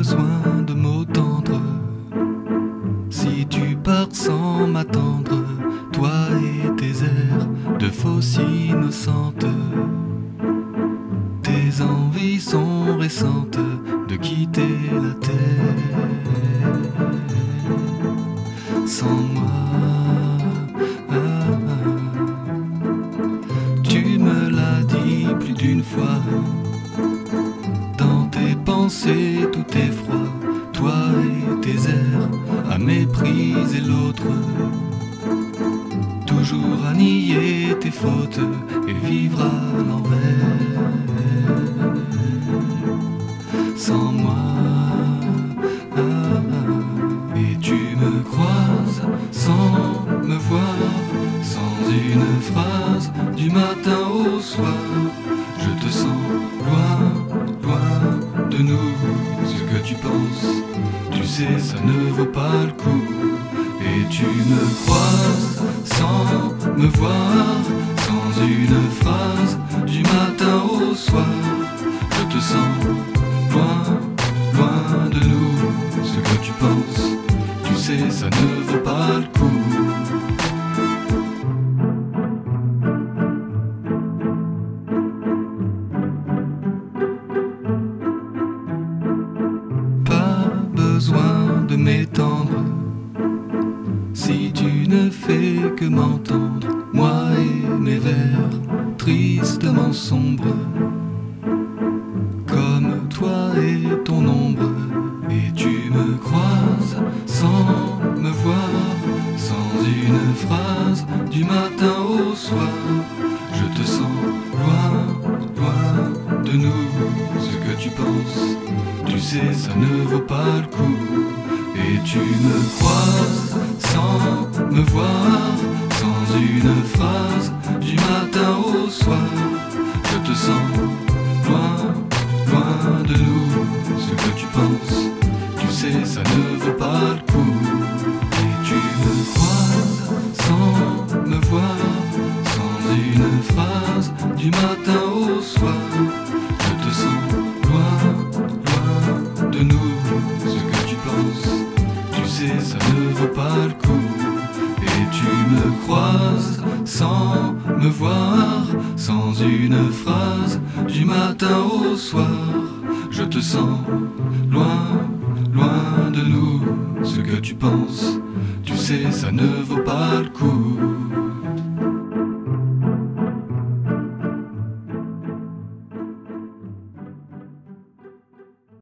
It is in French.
besoin de mots tendres. Si tu pars sans m'attendre, toi et tes airs de fausse innocente, tes envies sont récentes de quitter la terre. Sans moi, tu me l'as dit plus d'une fois. Dans tes pensées tout est froid, toi et tes airs à mépriser l'autre, toujours à nier tes fautes et vivre à l'envers. Sans moi, et tu me croises sans me voir, sans une phrase du matin au soir. Je te sens loin, loin de nous. Ce que tu penses, tu sais, ça ne vaut pas le coup. Et tu me croises sans me voir, sans une phrase du matin au soir. Je te sens loin, loin de nous. Ce que tu penses, tu sais, ça ne vaut pas le coup. Besoin de m'étendre, si tu ne fais que m'entendre, moi et mes vers tristement sombres, comme toi et ton ombre. Et tu me croises sans me voir, sans une phrase du matin au soir. Je te sens loin, loin de nous. Ce que tu penses, tu sais, ça ne vaut pas le coup. Et tu me croises sans me voir, sans une phrase du matin au soir. Je te sens loin, loin de nous. Ce que tu penses, tu sais, ça ne vaut pas le coup. Et tu me croises sans me voir, sans une phrase du matin au soir. Je te sens loin, loin de nous. Ce que tu penses, tu sais, ça ne vaut pas le coup. Et tu me croises sans me voir, sans une phrase du matin au soir. Je te sens loin, loin de nous. Ce que tu penses, tu sais, ça ne vaut pas le coup.